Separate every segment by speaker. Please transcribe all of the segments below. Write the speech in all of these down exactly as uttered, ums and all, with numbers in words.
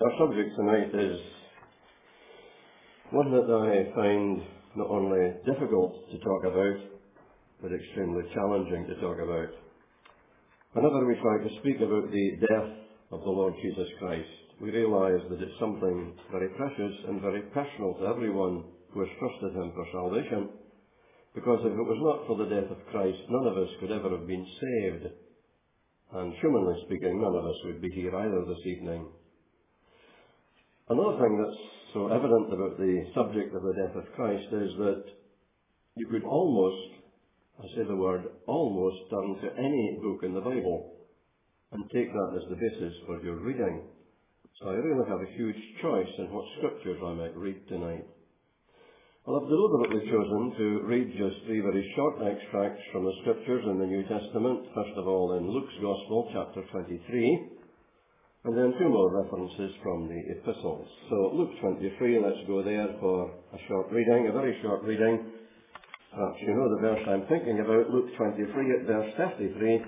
Speaker 1: Our subject tonight is one that I find not only difficult to talk about, but extremely challenging to talk about. Whenever we try to speak about the death of the Lord Jesus Christ, we realise that it's something very precious and very personal to everyone who has trusted him for salvation, because if it was not for the death of Christ, none of us could ever have been saved. And humanly speaking, none of us would be here either this evening. Another thing that's so evident about the subject of the death of Christ is that you could almost, I say the word, almost turn to any book in the Bible and take that as the basis for your reading. So I really have a huge choice in what scriptures I might read tonight. Well, I've deliberately chosen to read just three very short extracts from the scriptures in the New Testament. First of all, in Luke's Gospel, chapter twenty-three, and then two more references from the epistles. So Luke twenty-three, let's go there for a short reading, a very short reading. Perhaps you know the verse I'm thinking about, Luke twenty-three at verse thirty-three.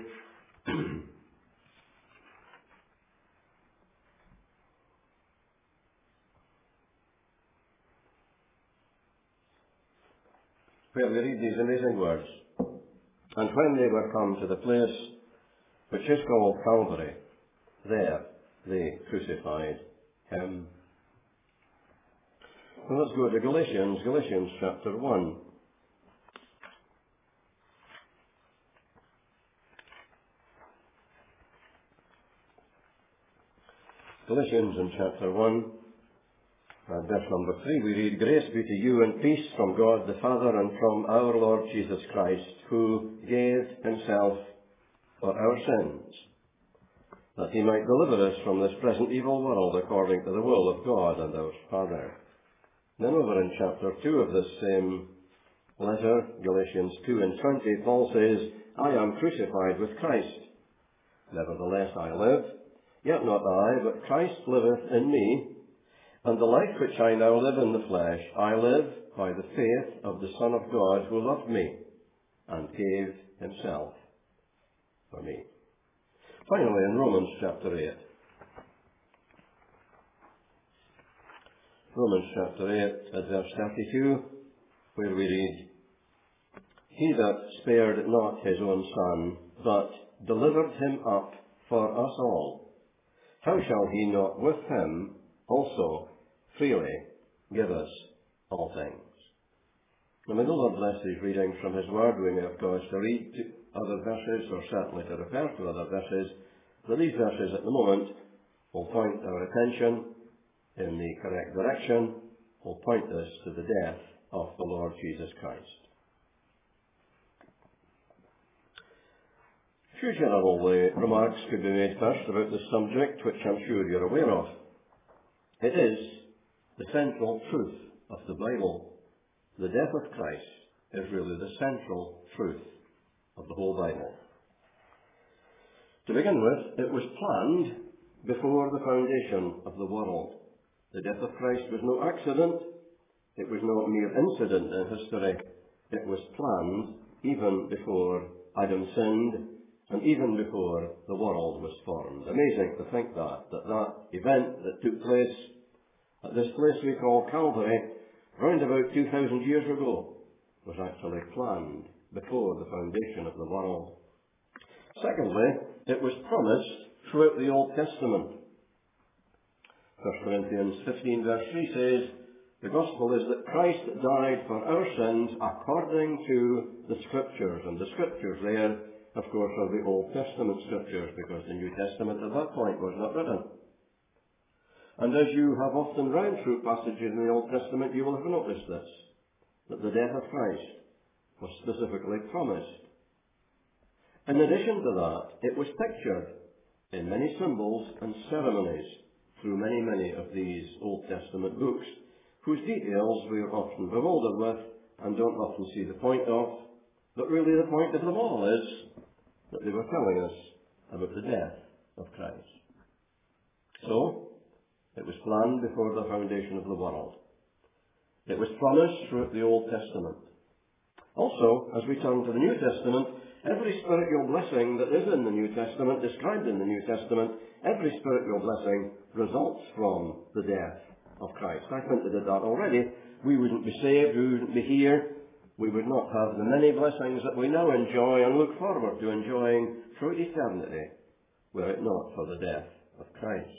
Speaker 1: Where we read these amazing words. And when they were come to the place which is called Calvary, there they crucified him. Well, let's go to Galatians, Galatians chapter one. Galatians in chapter one. And verse number three, we read, Grace be to you and peace from God the Father and from our Lord Jesus Christ, who gave himself for our sins, that he might deliver us from this present evil world according to the will of God and our Father. Then over in chapter two of this same letter, Galatians two and twenty, Paul says, I am crucified with Christ. Nevertheless I live, yet not I, but Christ liveth in me. And the life which I now live in the flesh, I live by the faith of the Son of God who loved me and gave himself for me. Finally, in Romans chapter eight. Romans chapter eight at verse thirty-two, where we read, He that spared not his own Son, but delivered him up for us all, how shall he not with him also freely give us all things? Now may the Lord bless these readings from his word. We may of course to read other verses, or certainly to refer to other verses, but these verses at the moment will point our attention in the correct direction, will point us to the death of the Lord Jesus Christ. A few general uh, remarks could be made first about this subject, which I'm sure you're aware of. It is the central truth of the Bible. The death of Christ is really the central truth of the whole Bible. To begin with, it was planned before the foundation of the world. The death of Christ was no accident. It was no mere incident in history. It was planned even before Adam sinned and even before the world was formed. Amazing to think that, that that event that took place at this place we call Calvary, round about two thousand years ago, was actually planned before the foundation of the world. Secondly, it was promised throughout the Old Testament. First Corinthians fifteen verse three says, the gospel is that Christ died for our sins according to the Scriptures. And the Scriptures there, of course, are the Old Testament Scriptures, because the New Testament at that point was not written. And as you have often read through passages in the Old Testament, you will have noticed this, that the death of Christ was specifically promised. In addition to that, it was pictured in many symbols and ceremonies through many, many of these Old Testament books, whose details we are often bewildered with and don't often see the point of, but really the point of them all is that they were telling us about the death of Christ. So, it was planned before the foundation of the world. It was promised throughout the Old Testament. Also, as we turn to the New Testament, Every spiritual blessing that is in the New Testament, described in the New Testament, every spiritual blessing results from the death of Christ. I hinted at that already. We wouldn't be saved, we wouldn't be here, we would not have the many blessings that we now enjoy and look forward to enjoying through eternity, were it not for the death of Christ.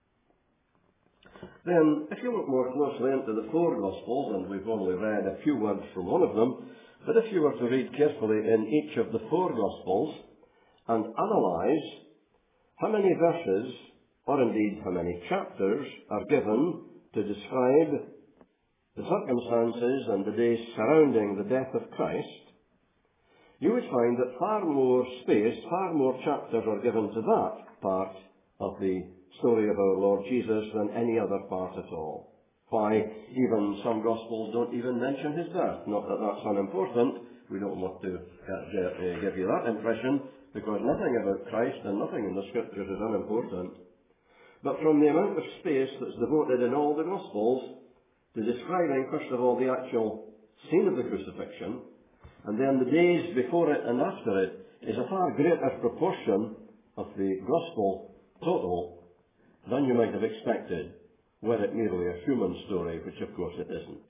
Speaker 1: Then, if you look more closely into the four Gospels, and we've only read a few words from one of them, but if you were to read carefully in each of the four Gospels and analyse how many verses, or indeed how many chapters, are given to describe the circumstances and the days surrounding the death of Christ, you would find that far more space, far more chapters are given to that part of the story of our Lord Jesus than any other part at all. Why, even some Gospels don't even mention his birth. Not that that's unimportant. We don't want to uh, give you that impression, because nothing about Christ and nothing in the Scriptures is unimportant. But from the amount of space that's devoted in all the Gospels to describing, first of all, the actual scene of the crucifixion, and then the days before it and after it, is a far greater proportion of the Gospel total than you might have expected, were it merely a human story, which of course it isn't.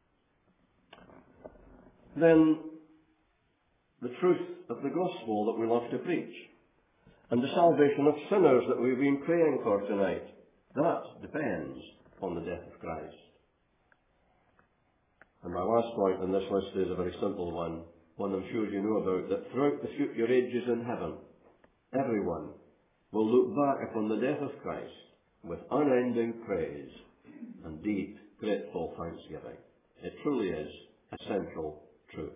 Speaker 1: Then, the truth of the gospel that we love to preach, and the salvation of sinners that we've been praying for tonight, that depends on the death of Christ. And my last point on this list is a very simple one, one I'm sure you know about, that throughout the future ages in heaven, everyone will look back upon the death of Christ with unending praise and deep, grateful thanksgiving. It truly is a central truth.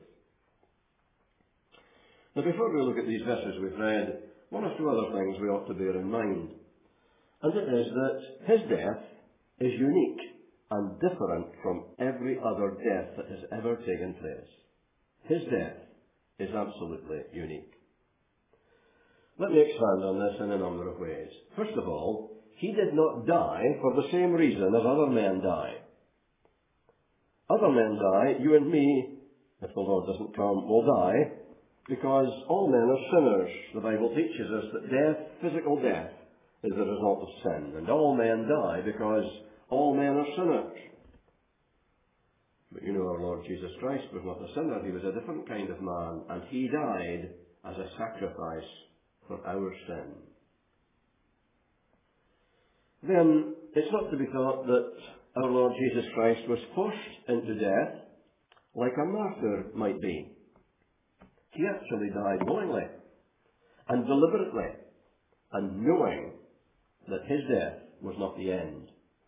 Speaker 1: Now, before we look at these verses we've read, one or two other things we ought to bear in mind. And it is that his death is unique and different from every other death that has ever taken place. His death is absolutely unique. Let me expand on this in a number of ways. First of all, he did not die for the same reason as other men die. Other men die, you and me, if the Lord doesn't come, will die, because all men are sinners. The Bible teaches us that death, physical death, is the result of sin. And all men die because all men are sinners. But you know, our Lord Jesus Christ was not a sinner. He was a different kind of man, and he died as a sacrifice for our sin. Then, it's not to be thought that our Lord Jesus Christ was forced into death like a martyr might be. He actually died willingly and deliberately, and knowing that his death was not the end.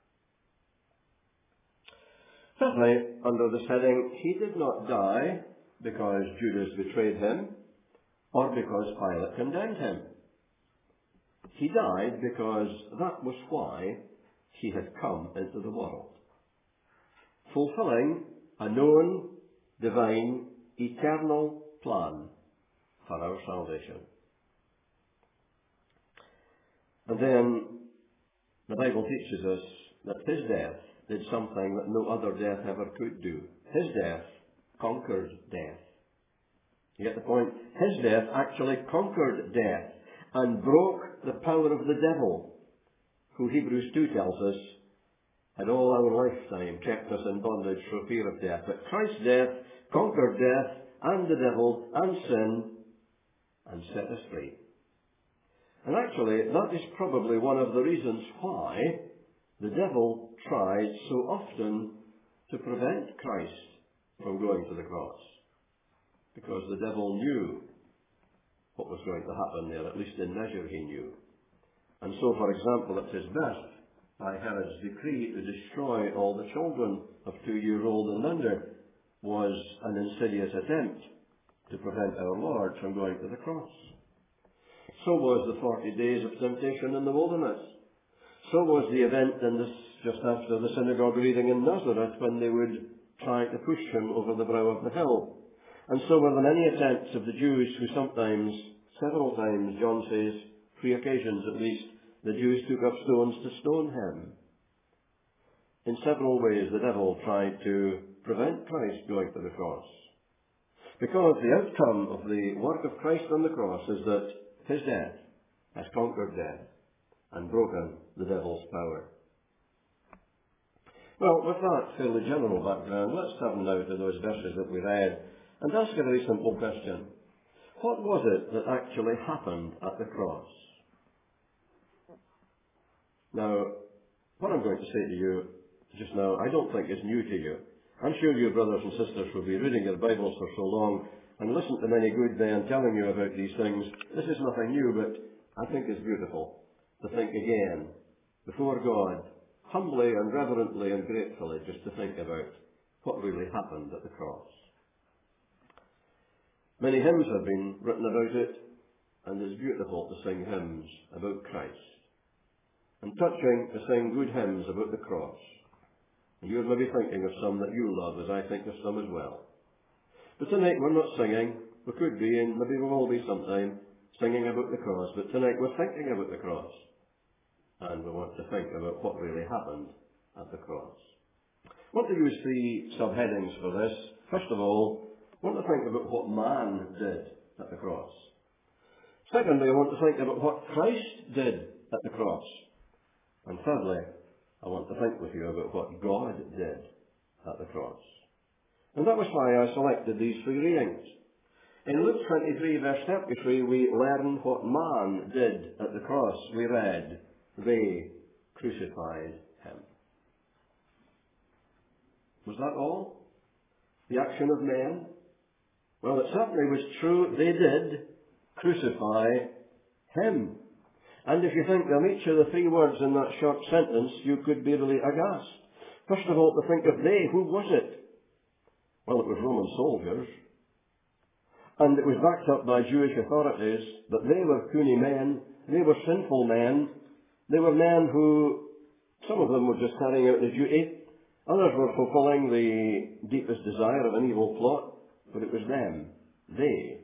Speaker 1: Thirdly, under this heading, he did not die because Judas betrayed him or because Pilate condemned him. He died because that was why he had come into the world, fulfilling a known, divine, eternal plan for our salvation. And then the Bible teaches us that his death did something that no other death ever could do. His death conquered death. You get the point? His death actually conquered death and broke the power of the devil, who Hebrews two tells us had all our lifetime kept us in bondage for fear of death. But Christ's death conquered death and the devil and sin and set us free. And actually, that is probably one of the reasons why the devil tried so often to prevent Christ from going to the cross. Because the devil knew what was going to happen there, at least in measure he knew. And so, for example, at his birth, by Herod's decree to destroy all the children of two years old and under, was an insidious attempt to prevent our Lord from going to the cross. So was the forty days of temptation in the wilderness. So was the event in this, just after the synagogue reading in Nazareth, when they would try to push him over the brow of the hill. And so were the many attempts of the Jews who sometimes, several times, John says, three occasions at least, the Jews took up stones to stone him. In several ways the devil tried to prevent Christ going to the cross. Because the outcome of the work of Christ on the cross is that his death has conquered death and broken the devil's power. Well, with that fairly general background, let's turn now to those verses that we read and ask a very simple question. What was it that actually happened at the cross? Now, what I'm going to say to you just now, I don't think is new to you. I'm sure you brothers and sisters will be reading your Bibles for so long and listen to many good men telling you about these things. This is nothing new, but I think it's beautiful to think again before God, humbly and reverently and gratefully, just to think about what really happened at the cross. Many hymns have been written about it, and it's beautiful to sing hymns about Christ, and touching to sing good hymns about the cross. And you're maybe thinking of some that you love, as I think of some as well. But tonight we're not singing. We could be, and maybe we'll all be sometime, singing about the cross. But tonight we're thinking about the cross. And we want to think about what really happened at the cross. I want to use three subheadings for this. First of all, I want to think about what man did at the cross. Secondly, I want to think about what Christ did at the cross. And thirdly, I want to think with you about what God did at the cross. And that was why I selected these three readings. In Luke twenty-three, verse thirty-three, we learn what man did at the cross. We read, they crucified him. Was that all? The action of men? Well, it certainly was true. They did crucify him. And if you think of each of the three words in that short sentence, you could be really aghast. First of all, to think of they, who was it? Well, it was Roman soldiers. And it was backed up by Jewish authorities that they were puny men, they were sinful men, they were men who, some of them were just carrying out their duty, others were fulfilling the deepest desire of an evil plot, but it was them, they,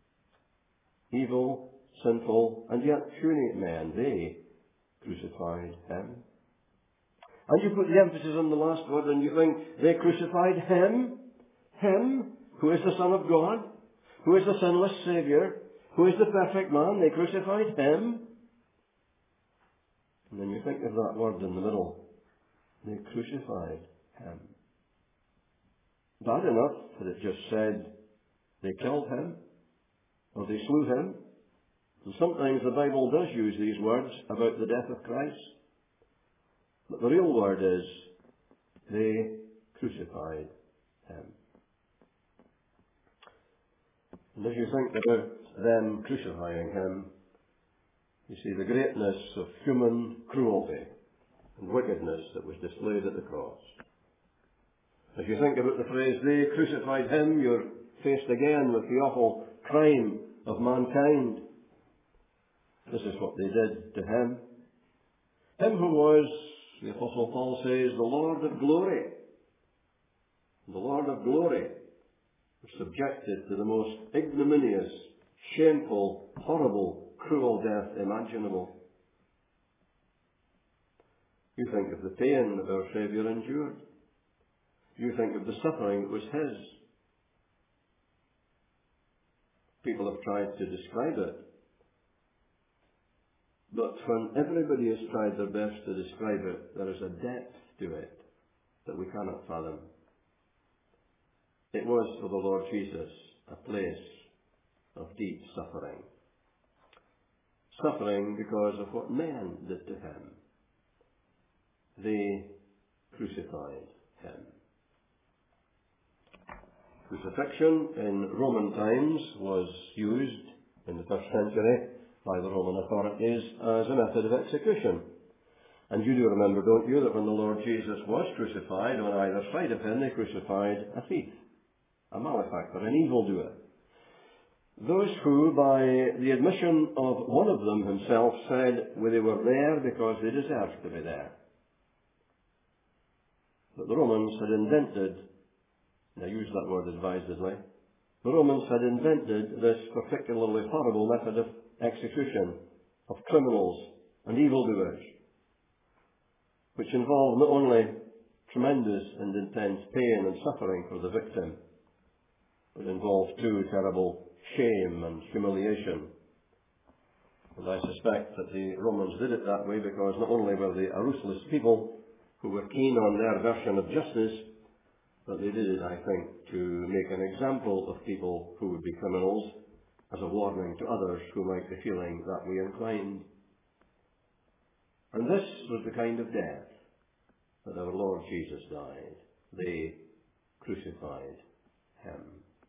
Speaker 1: evil, sinful, and yet puny men, they crucified him. And you put the emphasis on the last word and you think, they crucified him, him, who is the Son of God, who is the sinless Saviour, who is the perfect man, they crucified him. And then you think of that word in the middle, they crucified him. Bad enough that it just said, they killed him, or they slew him. And sometimes the Bible does use these words about the death of Christ. But the real word is, they crucified him. And as you think about them crucifying him, you see the greatness of human cruelty and wickedness that was displayed at the cross. As you think about the phrase, they crucified him, you're faced again with the awful crime of mankind. This is what they did to him. Him who was, the Apostle Paul says, the Lord of glory. The Lord of glory was subjected to the most ignominious, shameful, horrible, cruel death imaginable. You think of the pain that our Saviour endured. You think of the suffering that was his. People have tried to describe it. But when everybody has tried their best to describe it, there is a depth to it that we cannot fathom. It was for the Lord Jesus a place of deep suffering. Suffering because of what men did to him. They crucified him. Crucifixion in Roman times was used in the first century by the Roman authorities as a method of execution. And you do remember, don't you, that when the Lord Jesus was crucified, on either side of him they crucified a thief, a malefactor, an evildoer. Those who, by the admission of one of them himself, said well, they were there because they deserved to be there. But the Romans had invented, and I use that word advisedly, the Romans had invented this particularly horrible method of execution of criminals and evildoers, which involved not only tremendous and intense pain and suffering for the victim, It involved too terrible shame and humiliation. And I suspect that the Romans did it that way because not only were they a ruthless people who were keen on their version of justice, but they did it, I think, to make an example of people who would be criminals as a warning to others who might be feeling that way inclined. And this was the kind of death that our Lord Jesus died. They crucified him.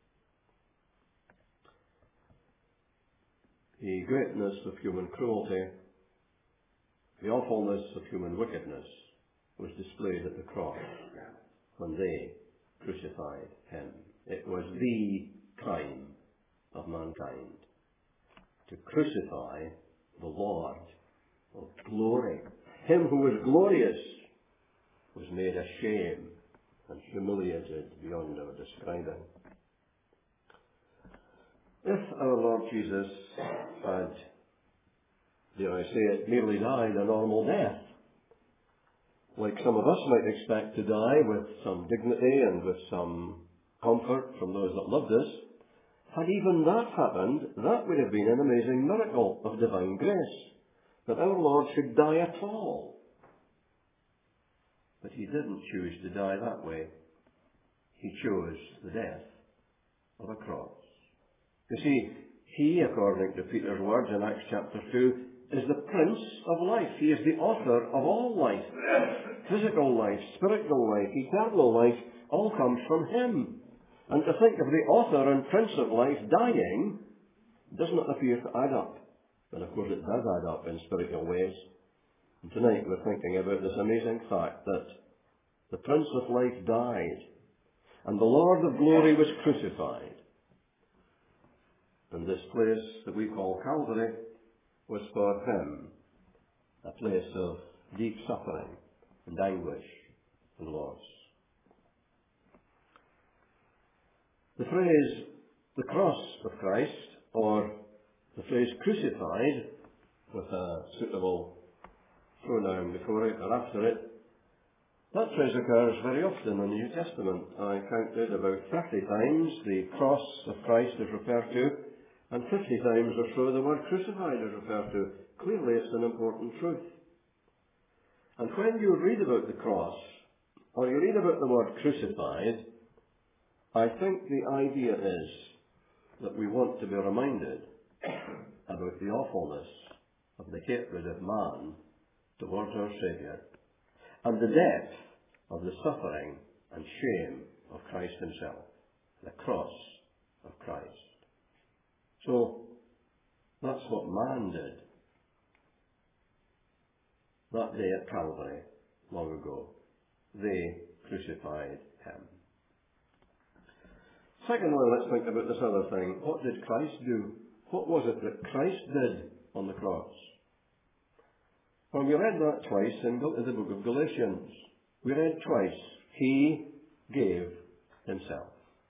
Speaker 1: The greatness of human cruelty, the awfulness of human wickedness was displayed at the cross when they crucified him. It was the crime of mankind to crucify the Lord of glory. Him who was glorious was made a shame and humiliated beyond our describing. If our Lord Jesus had, dare I say it, merely died a normal death, like some of us might expect to die, with some dignity and with some comfort from those that loved us, had even that happened, that would have been an amazing miracle of divine grace, that our Lord should die at all. But he didn't choose to die that way. He chose the death of a cross. You see, he, according to Peter's words in Acts chapter two, is the Prince of life. He is the author of all life. Physical life, spiritual life, eternal life, all comes from him. And to think of the author and Prince of life dying does not appear to add up. But of course it does add up in spiritual ways. And tonight we're thinking about this amazing fact that the Prince of life died and the Lord of glory was crucified. And this place that we call Calvary was for him a place of deep suffering and anguish and loss. The phrase, the cross of Christ, or the phrase crucified, with a suitable pronoun before it or after it, that phrase occurs very often in the New Testament. I counted about thirty times the cross of Christ is referred to, and fifty times or so the word crucified is referred to. Clearly it's an important truth. And when you read about the cross, or you read about the word crucified, I think the idea is that we want to be reminded about the awfulness of the hatred of man towards our Saviour, and the depth of the suffering and shame of Christ himself, the cross of Christ. So, that's what man did that day at Calvary long ago. They crucified him. Secondly, let's think about this other thing. What did Christ do? What was it that Christ did on the cross? Well, we read that twice in the book of Galatians. We read twice, he gave himself.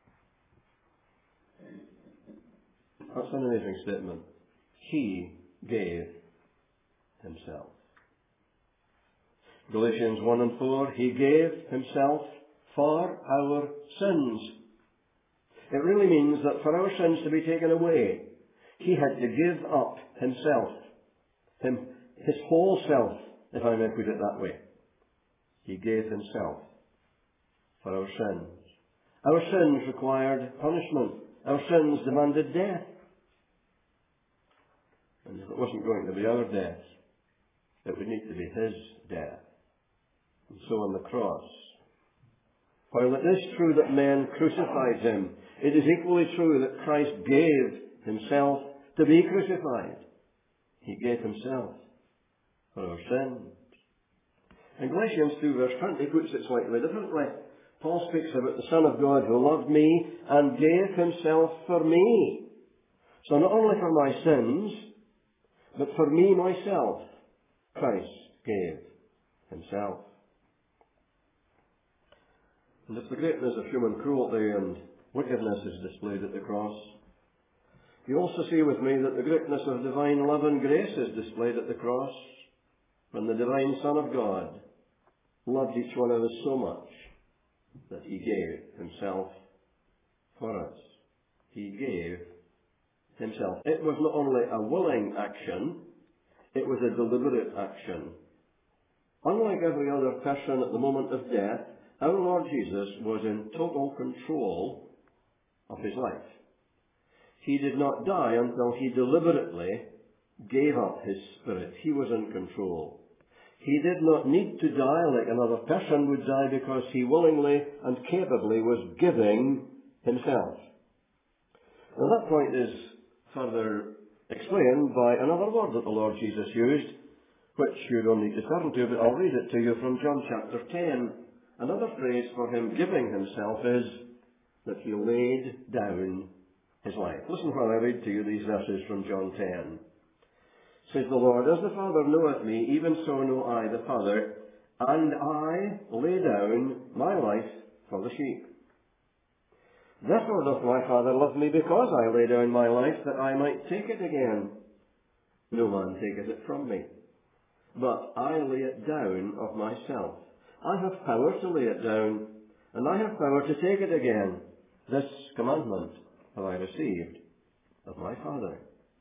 Speaker 1: That's an amazing statement. He gave himself. Galatians one and four, he gave himself for our sins. It really means that for our sins to be taken away, he had to give up himself, him, his whole self, if I may put it that way. He gave himself for our sins. Our sins required punishment. Our sins demanded death. And if it wasn't going to be our death, it would need to be his death. And so on the cross, while it is true that men crucified him, it is equally true that Christ gave himself to be crucified. He gave himself for our sins. In Galatians two verse twenty puts it slightly differently. Paul speaks about the Son of God who loved me and gave himself for me. So not only for my sins, but for me myself, Christ gave himself. And if the greatness of human cruelty and wickedness is displayed at the cross, you also see with me that the greatness of divine love and grace is displayed at the cross, when the divine Son of God loved each one of us so much that he gave himself for us. he gave himself. It was not only a willing action, it was a deliberate action. Unlike every other person at the moment of death, our Lord Jesus was in total control of his life. He did not die until he deliberately gave up his spirit. He was in control. He did not need to die like another person would die because he willingly and capably was giving himself. Now that point is further explained by another word that the Lord Jesus used, which you don't need to turn to, but I'll read it to you from John chapter ten. Another phrase for him giving himself is that he laid down his life. Listen while I read to you these verses from John ten. Says the Lord, "As the Father knoweth me, even so know I the Father, and I lay down my life for the sheep. Therefore doth my Father love me, because I lay down my life, that I might take it again. No man taketh it from me, but I lay it down of myself. I have power to lay it down, and I have power to take it again. This commandment have I received of my Father."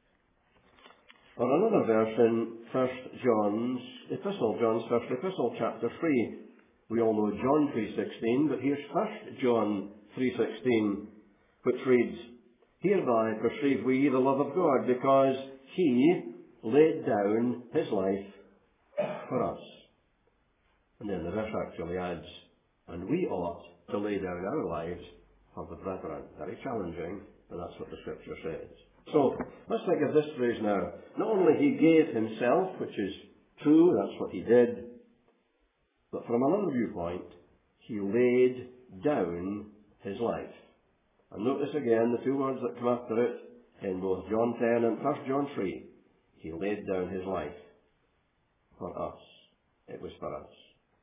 Speaker 1: Or another verse in First John's epistle, John's first epistle, chapter three. We all know John three sixteen, but here's First John three sixteen, which reads, "Hereby perceive we the love of God, because he laid down his life for us." And then the verse actually adds, "And we ought to lay down our lives for the brethren." Very challenging, but that's what the Scripture says. So, let's think of this phrase now. Not only he gave himself, which is true, that's what he did, but from another viewpoint, he laid down his life. And notice again the two words that come after it in both John ten and First John three. He laid down his life for us. It was for us.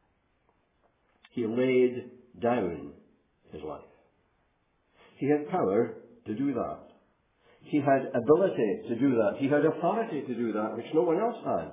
Speaker 1: He laid down his life. He had power to do that. He had ability to do that. He had authority to do that, which no one else had.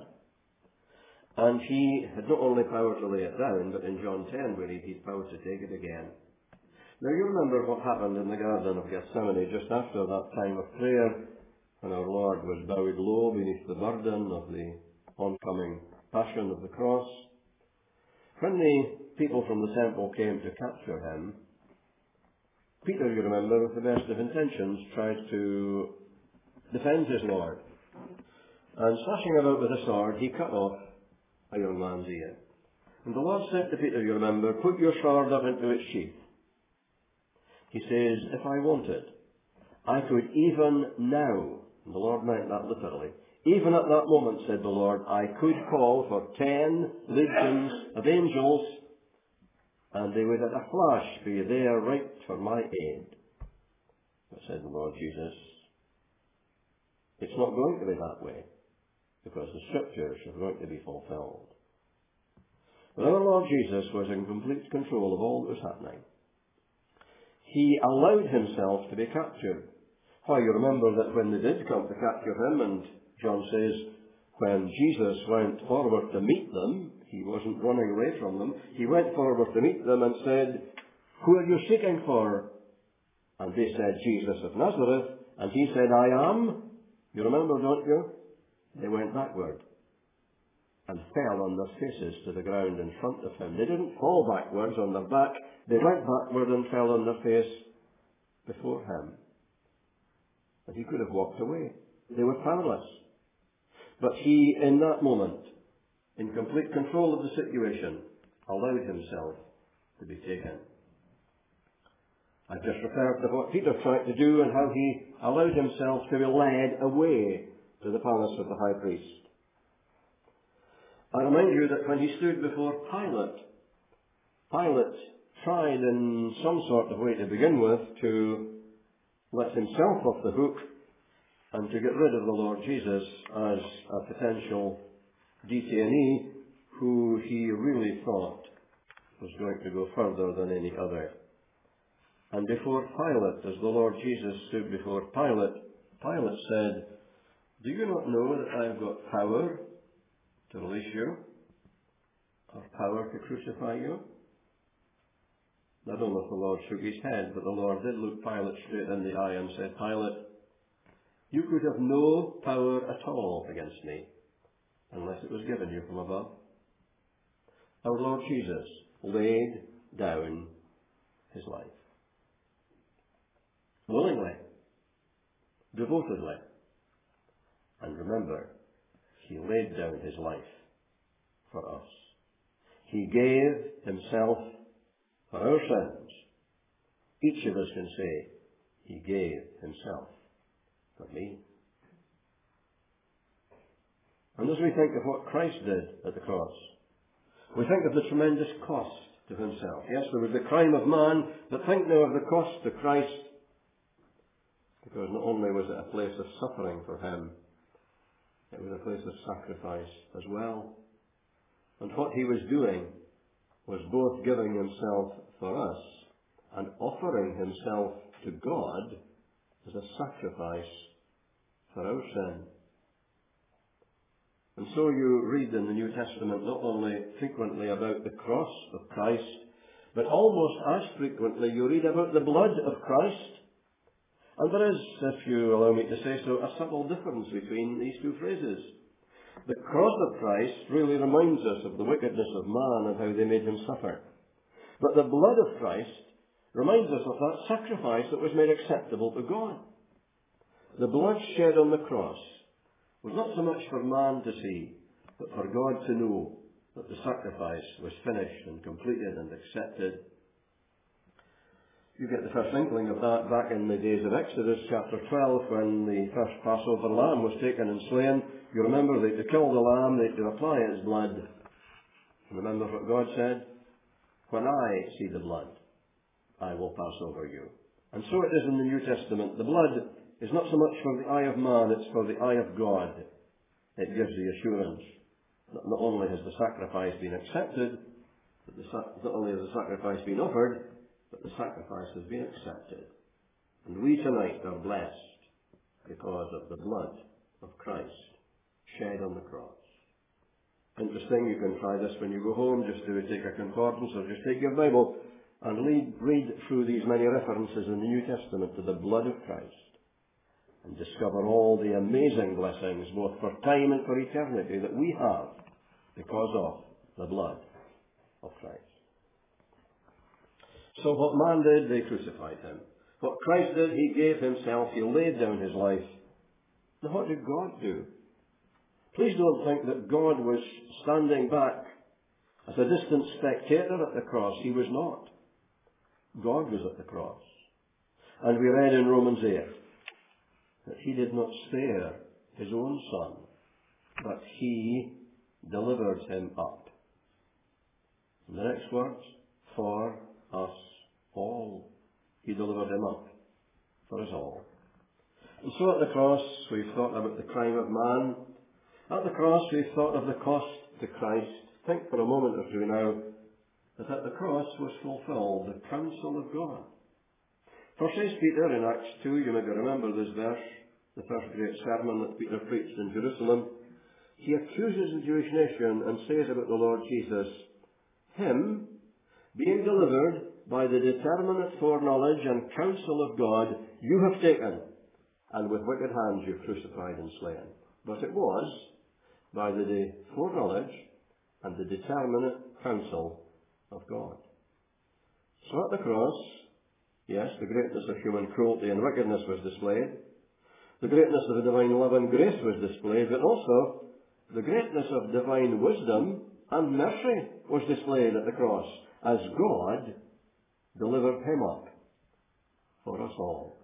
Speaker 1: And he had not only power to lay it down, but in John ten we read he had power to take it again. Now you remember what happened in the Garden of Gethsemane just after that time of prayer, when our Lord was bowed low beneath the burden of the oncoming passion of the cross. When the people from the temple came to capture him, Peter, you remember, with the best of intentions, tried to defend his Lord. And slashing about with a sword, he cut off a young man's ear. And the Lord said to Peter, you remember, "Put your sword up into its sheath." He says, "If I wanted, I could even now," and the Lord meant that literally, "even at that moment," said the Lord, "I could call for ten legions of angels, and they would at a flash be there right for my aid." But said the Lord Jesus, it's not going to be that way, because the Scriptures are going to be fulfilled. But our Lord Jesus was in complete control of all that was happening. He allowed himself to be captured. Why, you remember that when they did come to capture him, and John says, when Jesus went forward to meet them, he wasn't running away from them. He went forward to meet them and said, "Who are you seeking for?" And they said, "Jesus of Nazareth." And he said, "I am." You remember, don't you? They went backward and fell on their faces to the ground in front of him. They didn't fall backwards on their back. They went backward and fell on their face before him. And he could have walked away. They were powerless. But he, in that moment, in complete control of the situation, allowed himself to be taken. I've just referred to what Peter tried to do and how he allowed himself to be led away to the palace of the high priest. I remind you that when he stood before Pilate, Pilate tried in some sort of way to begin with to let himself off the hook and to get rid of the Lord Jesus as a potential detainee who he really thought was going to go further than any other. And before Pilate, as the Lord Jesus stood before Pilate, Pilate said, "Do you not know that I have got power to release you, or power to crucify you?" I don't know if the Lord shook his head, but the Lord did look Pilate straight in the eye and said, Pilate, you could have no power at all against me unless it was given you from above. Our Lord Jesus laid down his life. Willingly, devotedly. And remember, he laid down his life for us. He gave himself for our sins. Each of us can say, he gave himself for me. And as we think of what Christ did at the cross, we think of the tremendous cost to himself. Yes, there was the crime of man, but think now of the cost to Christ, because not only was it a place of suffering for him, it was a place of sacrifice as well. And what he was doing was both giving himself for us and offering himself to God as a sacrifice for our sin. And so you read in the New Testament not only frequently about the cross of Christ, but almost as frequently you read about the blood of Christ. And there is, if you allow me to say so, a subtle difference between these two phrases. The cross of Christ really reminds us of the wickedness of man and how they made him suffer. But the blood of Christ reminds us of that sacrifice that was made acceptable to God. The blood shed on the cross was not so much for man to see, but for God to know that the sacrifice was finished and completed and accepted. You get the first inkling of that back in the days of Exodus chapter twelve, when the first Passover lamb was taken and slain. You remember that to kill the lamb, they had to apply its blood. Remember what God said? When I see the blood, I will pass over you. And so it is in the New Testament. The blood is not so much for the eye of man, it's for the eye of God. It gives the assurance that not only has the sacrifice been accepted, but the, not only has the sacrifice been offered, but the sacrifice has been accepted. And we tonight are blessed because of the blood of Christ shed on the cross. Interesting, you can try this when you go home. Just do take a concordance or just take your Bible and read, read through these many references in the New Testament to the blood of Christ and discover all the amazing blessings, both for time and for eternity, that we have because of the blood of Christ. So what man did, they crucified him. What Christ did, he gave himself, he laid down his life. Now what did God do? Please don't think that God was standing back as a distant spectator at the cross. He was not. God was at the cross. And we read in Romans eight that he did not spare his own son, but he delivered him up. And the next words, for us all. He delivered him up for us all. And so at the cross we've thought about the crime of man. At the cross we've thought of the cost to Christ. Think for a moment or two now that at the cross was fulfilled the counsel of God. For says Peter in Acts two, you maybe remember this verse, the first great sermon that Peter preached in Jerusalem. He accuses the Jewish nation and says about the Lord Jesus, him, being delivered by the determinate foreknowledge and counsel of God, you have taken, and with wicked hands you crucified and slain. But it was by the foreknowledge and the determinate counsel of God. So at the cross, yes, the greatness of human cruelty and wickedness was displayed. The greatness of divine love and grace was displayed, but also the greatness of divine wisdom and mercy was displayed at the cross, as God delivered him up for us all.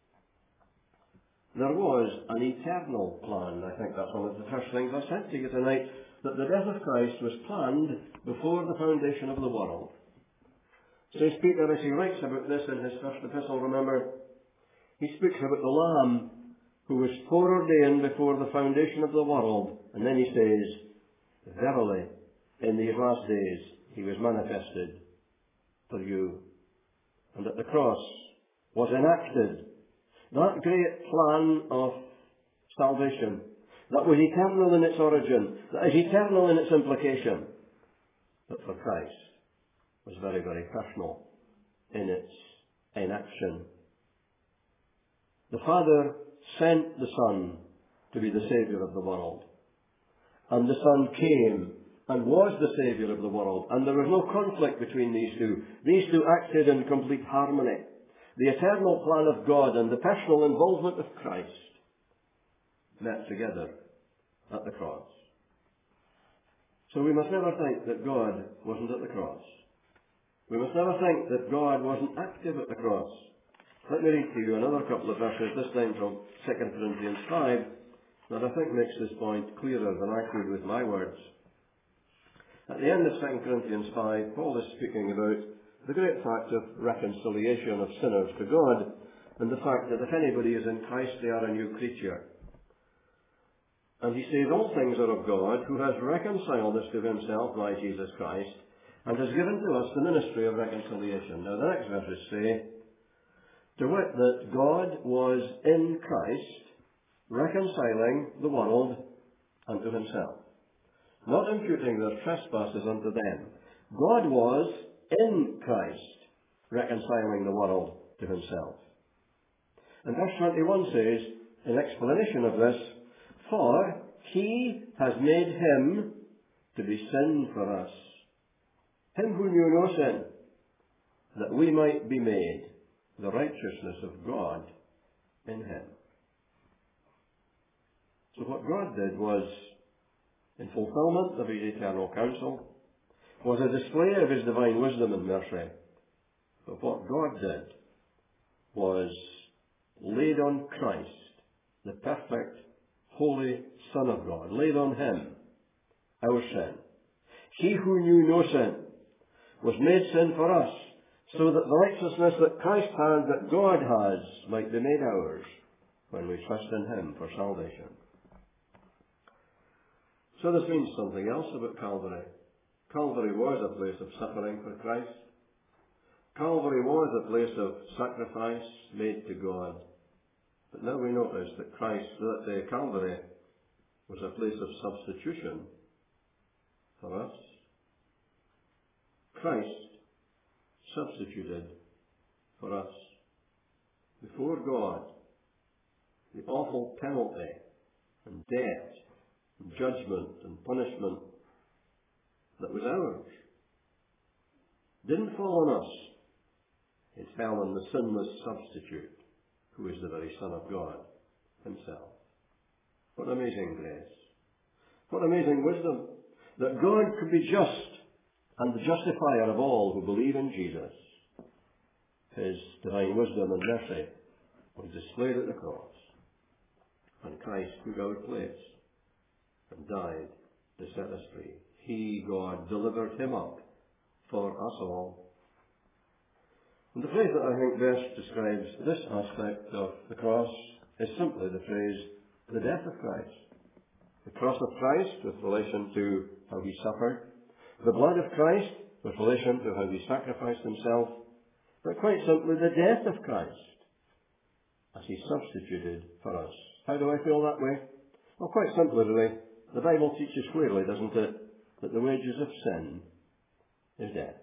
Speaker 1: There was an eternal plan. I think that's one of the first things I said to you tonight, that the death of Christ was planned before the foundation of the world. Saint Peter, as he writes about this in his first epistle, remember, he speaks about the Lamb who was foreordained before the foundation of the world. And then he says, verily, in these last days he was manifested for you. And at the cross was enacted that great plan of salvation that was eternal in its origin, that is eternal in its implication, but for Christ was very, very personal in its inaction. The Father sent the Son to be the Saviour of the world. And the Son came and was the Saviour of the world. And there was no conflict between these two. These two acted in complete harmony. The eternal plan of God and the personal involvement of Christ met together at the cross. So we must never think that God wasn't at the cross. We must never think that God wasn't active at the cross. Let me read to you another couple of verses, this time from Second Corinthians five, that I think makes this point clearer than I could with my words. At the end of Second Corinthians five, Paul is speaking about the great fact of reconciliation of sinners to God, and the fact that if anybody is in Christ, they are a new creature. And he says, all things are of God, who has reconciled us to himself by Jesus Christ, and has given to us the ministry of reconciliation. Now the next verses say, to wit, that God was in Christ, reconciling the world unto himself, not imputing their trespasses unto them. God was in Christ, reconciling the world to himself. And verse twenty-one says, in explanation of this, for he has made him to be sin for us, him who knew no sin, that we might be made the righteousness of God in him. So what God did was, in fulfillment of his eternal counsel, was a display of his divine wisdom and mercy. But what God did was laid on Christ, the perfect, holy Son of God, laid on him our sin. He who knew no sin was made sin for us, so that the righteousness that Christ had, that God has, might be made ours when we trust in him for salvation. So this means something else about Calvary. Calvary was a place of suffering for Christ. Calvary was a place of sacrifice made to God. But now we notice that Christ, that uh, Calvary, was a place of substitution for us. Christ substituted for us. Before God, the awful penalty and debt and judgment and punishment that was ours didn't fall on us. It fell on the sinless substitute, who is the very Son of God himself. What amazing grace. What amazing wisdom. That God could be just and the justifier of all who believe in Jesus. His divine wisdom and mercy was displayed at the cross. And Christ took our place and died to set us free. He, God, delivered him up for us all. And the phrase that I think best describes this aspect of the cross is simply the phrase, the death of Christ. The cross of Christ with relation to how he suffered. The blood of Christ with relation to how he sacrificed himself. But quite simply, the death of Christ as he substituted for us. How do I feel that way? Well, quite simply, really. The Bible teaches clearly, doesn't it, that the wages of sin is death.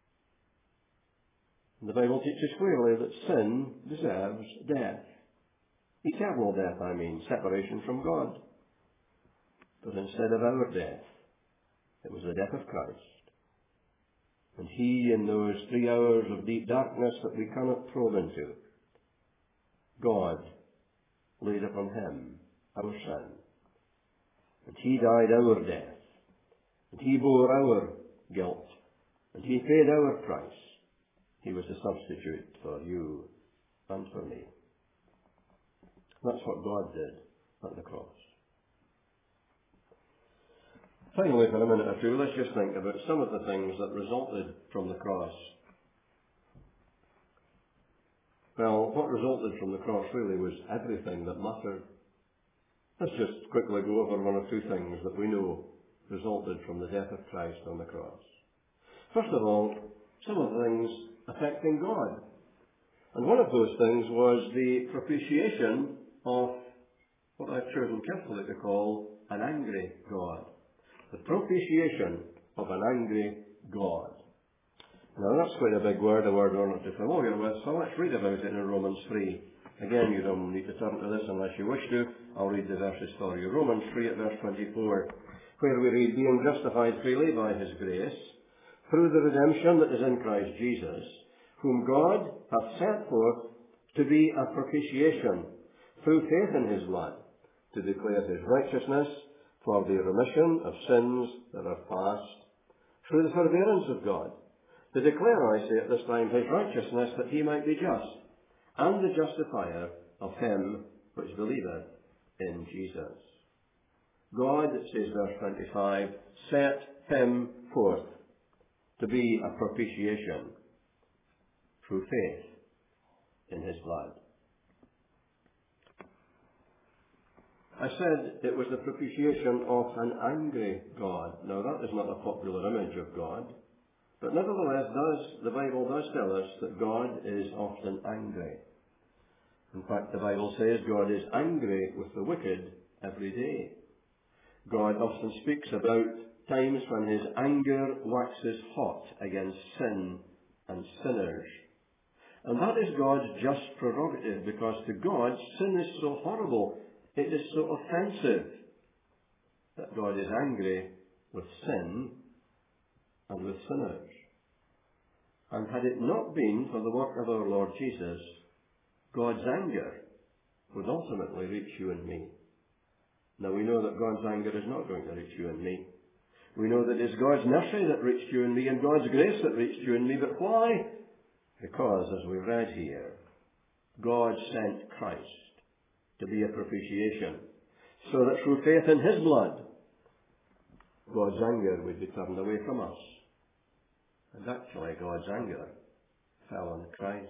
Speaker 1: And the Bible teaches clearly that sin deserves death. Eternal death, I mean, separation from God. But instead of our death, it was the death of Christ. And he, in those three hours of deep darkness that we cannot probe into, God laid upon him our sin. And he died our death. And he bore our guilt. And he paid our price. He was the substitute for you and for me. That's what God did at the cross. Finally, for a minute or two, let's just think about some of the things that resulted from the cross. Well, what resulted from the cross really was everything that mattered. Let's just quickly go over one or two things that we know resulted from the death of Christ on the cross. First of all, some of the things affecting God. And one of those things was the propitiation of what I've chosen carefully to call an angry God. The propitiation of an angry God. Now that's quite a big word, a word we're not too familiar with, so let's read about it in Romans three. Again, you don't need to turn to this unless you wish to. I'll read the verses for you. Romans three at verse twenty-four, where we read, being justified freely by his grace, through the redemption that is in Christ Jesus, whom God hath set forth to be a propitiation through faith in his blood, to declare his righteousness for the remission of sins that are past, through the forbearance of God, to declare, I say at this time, his righteousness, that he might be just, and the justifier of him which believeth in Jesus. God, says verse twenty-five, set him forth to be a propitiation through faith in his blood. I said it was the propitiation of an angry God. Now that is not a popular image of God, but nevertheless does the Bible does tell us that God is often angry. In fact, the Bible says God is angry with the wicked every day. God often speaks about times when his anger waxes hot against sin and sinners. And that is God's just prerogative, because to God sin is so horrible, it is so offensive, that God is angry with sin and with sinners. And had it not been for the work of our Lord Jesus, God's anger would ultimately reach you and me. Now we know that God's anger is not going to reach you and me. We know that it's God's mercy that reached you and me, and God's grace that reached you and me. But why? Because, as we read here, God sent Christ to be a propitiation, so that through faith in his blood, God's anger would be turned away from us. And actually, God's anger fell on Christ.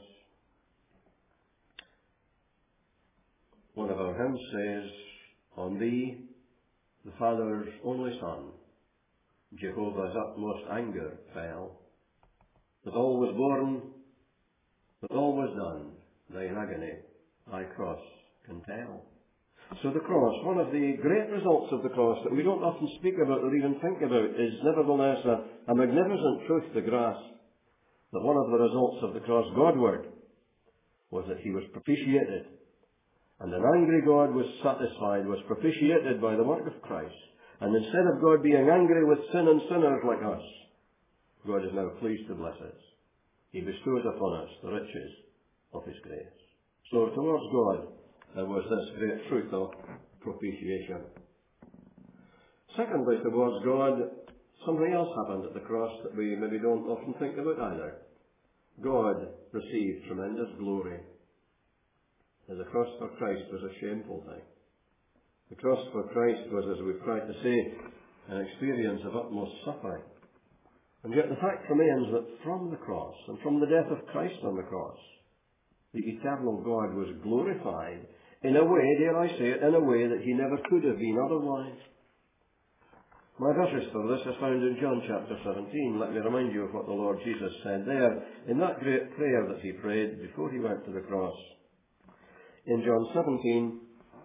Speaker 1: One of our hymns says, on thee, the Father's only Son, Jehovah's utmost anger fell. That all was born, that all was done, thine agony, thy cross can tell. So the cross, one of the great results of the cross that we don't often speak about or even think about, is nevertheless a, a magnificent truth to grasp. That one of the results of the cross Godward was that he was propitiated. And an angry God was satisfied, was propitiated by the work of Christ. And instead of God being angry with sin and sinners like us, God is now pleased to bless us. He bestows upon us the riches of his grace. So towards God, there was this great truth of propitiation. Secondly, towards God, something else happened at the cross that we maybe don't often think about either. God received tremendous glory. Now, the cross for Christ was a shameful thing. The cross for Christ was, as we've tried to say, an experience of utmost suffering. And yet the fact remains that from the cross, and from the death of Christ on the cross, the eternal God was glorified in a way, dare I say it, in a way that he never could have been otherwise. My verses for this is found in John chapter seventeen. Let me remind you of what the Lord Jesus said there in that great prayer that he prayed before he went to the cross. In John seventeen,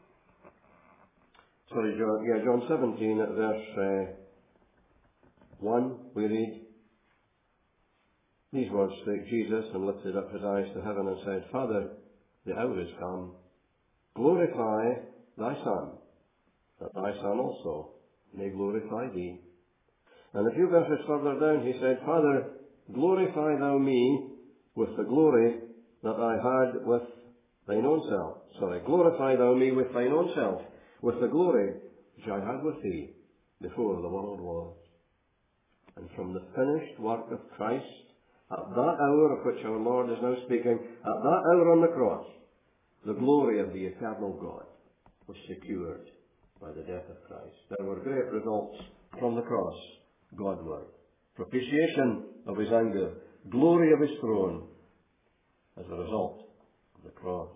Speaker 1: sorry, John, yeah, John seventeen at verse uh, one, we read, these words spake Jesus, and lifted up his eyes to heaven, and said, Father, the hour is come. Glorify thy Son, that thy Son also may glorify thee. And a few verses further down he said, Father, glorify thou me with the glory that I had with thine own self. Sorry, glorify thou me with thine own self, with the glory which I had with thee before the world was. And from the finished work of Christ, at that hour of which our Lord is now speaking, at that hour on the cross, the glory of the eternal God was secured by the death of Christ. There were great results from the cross, Godward. Propitiation of his anger, glory of his throne, as a result of the cross.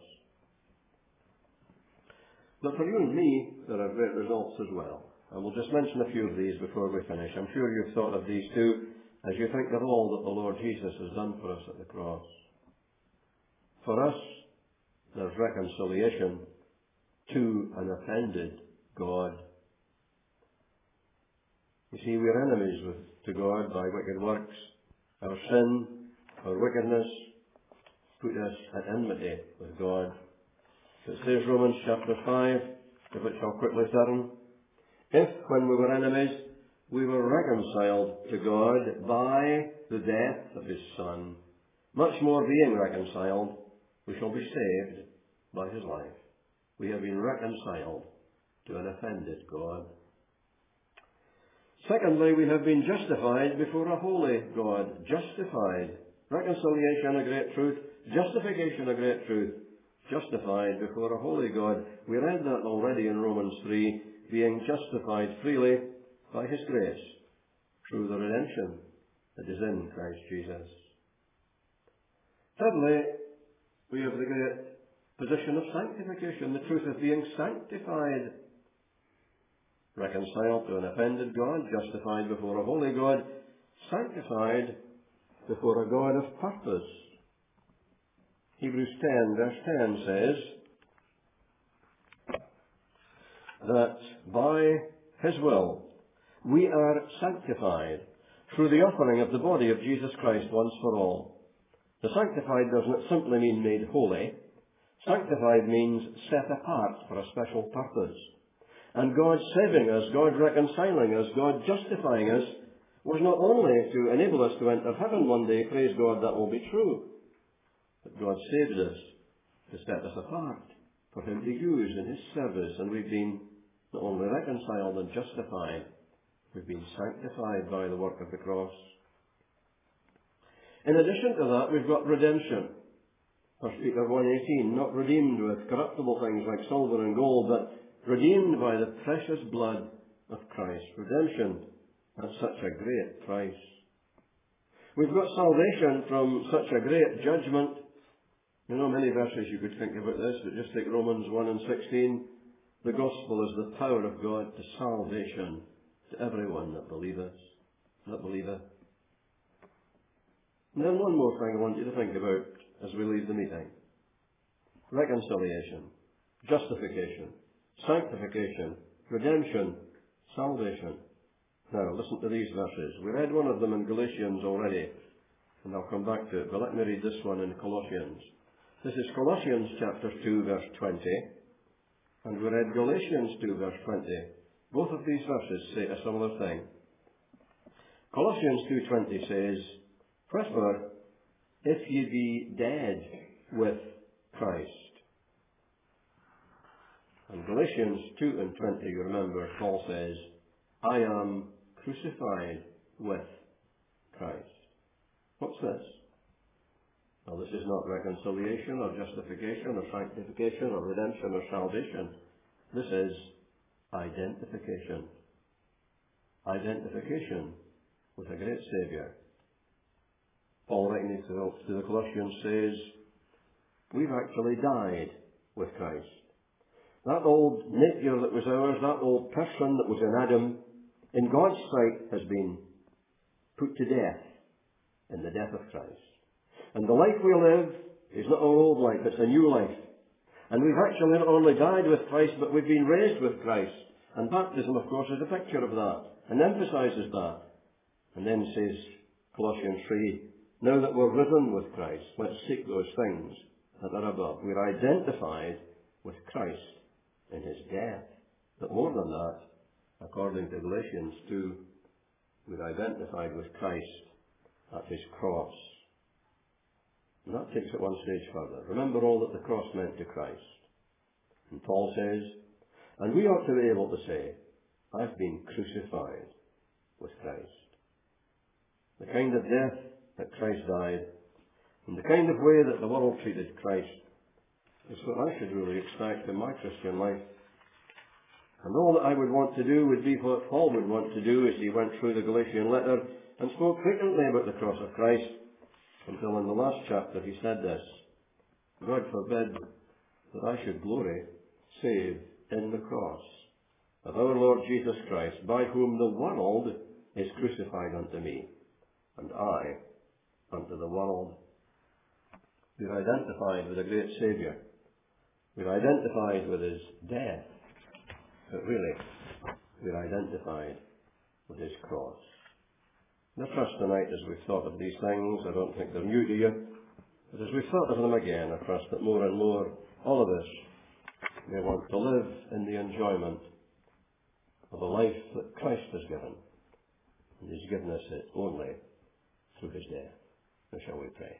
Speaker 1: But for you and me, there are great results as well. And we'll just mention a few of these before we finish. I'm sure you've thought of these too, as you think of all that the Lord Jesus has done for us at the cross. For us, there's reconciliation to an offended God. You see, we're enemies with, to God by wicked works. Our sin, our wickedness, put us at enmity with God. It says Romans chapter five, to which I'll quickly turn. If, when we were enemies, we were reconciled to God by the death of his Son, much more being reconciled, we shall be saved by his life. We have been reconciled to an offended God. Secondly, we have been justified before a holy God. Justified. Reconciliation, a great truth. Justification, a great truth. Justified before a holy God. We read that already in Romans three, being justified freely by his grace, through the redemption that is in Christ Jesus. Thirdly, we have the great position of sanctification, the truth of being sanctified. Reconciled to an offended God, justified before a holy God, sanctified before a God of purpose. Hebrews ten, verse ten says that by his will we are sanctified through the offering of the body of Jesus Christ once for all. The sanctified does not simply mean made holy. Sanctified means set apart for a special purpose. And God saving us, God reconciling us, God justifying us, was not only to enable us to enter heaven one day, praise God, that will be true, but God saved us to set us apart for him to use in his service. And we've been not only reconciled and justified, we've been sanctified by the work of the cross. In addition to that, we've got redemption. First Peter one eighteen, not redeemed with corruptible things like silver and gold, but redeemed by the precious blood of Christ. Redemption at such a great price. We've got salvation from such a great judgment. You know, many verses you could think about this, but just take Romans one and sixteen. The gospel is the power of God to salvation to everyone that believeth. That believeth. And then one more thing I want you to think about as we leave the meeting. Reconciliation, justification, sanctification, redemption, salvation. Now, listen to these verses. We read one of them in Galatians already, and I'll come back to it, but let me read this one in Colossians. This is Colossians chapter two, verse twenty, and we read Galatians two, verse twenty. Both of these verses say a similar thing. Colossians two twenty says, "Wherefore, if ye be dead with Christ." And Galatians two and twenty, you remember, Paul says, "I am crucified with Christ." What's this? Well, this is not reconciliation or justification or sanctification or redemption or salvation. This is identification. Identification with a great Saviour. Paul, writing to the Colossians, says, we've actually died with Christ. That old nature that was ours, that old person that was in Adam, in God's sight has been put to death in the death of Christ. And the life we live is not our old life, it's a new life. And we've actually not only died with Christ, but we've been raised with Christ. And baptism, of course, is a picture of that, and emphasises that. And then says, Colossians three, now that we're risen with Christ, let's seek those things that are above. We're identified with Christ in his death. But more than that, according to Galatians two, we're identified with Christ at his cross. And that takes it one stage further. Remember all that the cross meant to Christ. And Paul says, and we ought to be able to say, I've been crucified with Christ. The kind of death that Christ died, and the kind of way that the world treated Christ, is what I should really expect in my Christian life. And all that I would want to do would be what Paul would want to do as he went through the Galatian letter and spoke frequently about the cross of Christ, until in the last chapter he said this, God forbid that I should glory save in the cross of our Lord Jesus Christ, by whom the world is crucified unto me, and I unto the world. We're identified with a great Saviour. We're identified with his death. But really, we're identified with his cross. And I trust tonight as we've thought of these things, I don't think they're new to you, but as we've thought of them again, I trust that more and more, all of us may want to live in the enjoyment of a life that Christ has given, and He's given us it only through His death. Now shall we pray?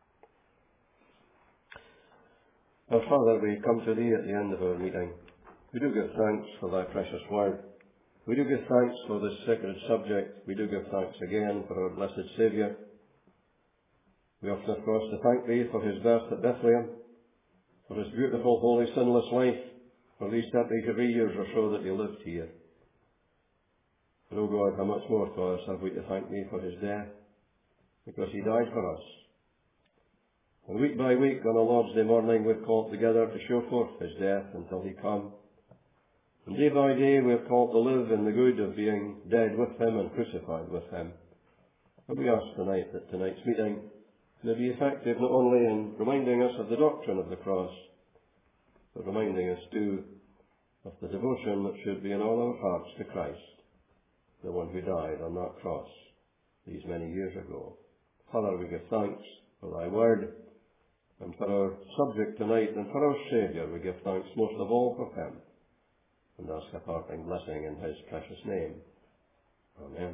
Speaker 1: Our Father, we come to Thee at the end of our meeting. We do give thanks for Thy precious word. We do give thanks for this sacred subject. We do give thanks again for our blessed Saviour. We often, of course, to thank Thee for His birth at Bethlehem, for His beautiful, holy, sinless life, for these thirty-three years or so that He lived here. But, O God, how much more to us have we to thank Thee for His death, because He died for us. And week by week, on a Lord's Day morning, we're called together to show forth His death until He come. And day by day, we're called to live in the good of being dead with Him and crucified with Him. And we ask tonight that tonight's meeting may be effective not only in reminding us of the doctrine of the cross, but reminding us too of the devotion that should be in all our hearts to Christ, the one who died on that cross these many years ago. Father, we give thanks for Thy word, and for our subject tonight, and for our Saviour, we give thanks most of all for Him, and ask a parting blessing in His precious name. Amen.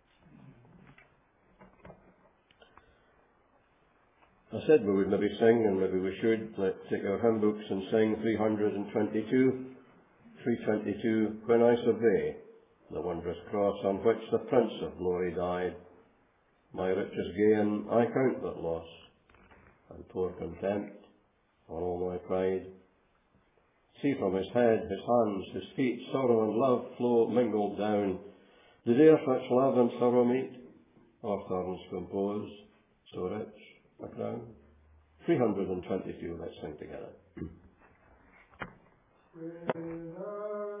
Speaker 1: I said we would maybe sing, and maybe we should. Let's take our hymn books and sing three twenty-two. three twenty-two, When I Survey the Wondrous Cross on which the Prince of Glory died, my riches gain I count but loss, and pour contempt on all my pride. See from His head, His hands, His feet, sorrow and love flow mingled down. Did e'er such love and sorrow meet, or thorns compose so rich a crown? three twenty-two, let's sing together.